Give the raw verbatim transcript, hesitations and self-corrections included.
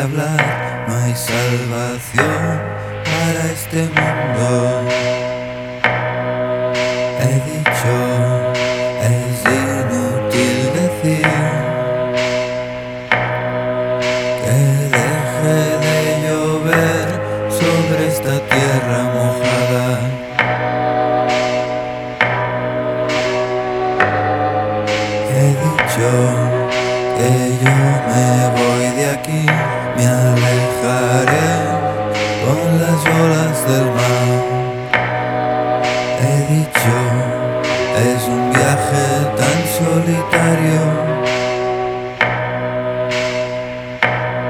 hablar, no hay salvación para este mundo. He dicho, es inútil decir que deje de llover sobre esta tierra mojada. He dicho que yo me voy de aquí, me alejaré con las olas del mar. He dicho, es un viaje tan solitario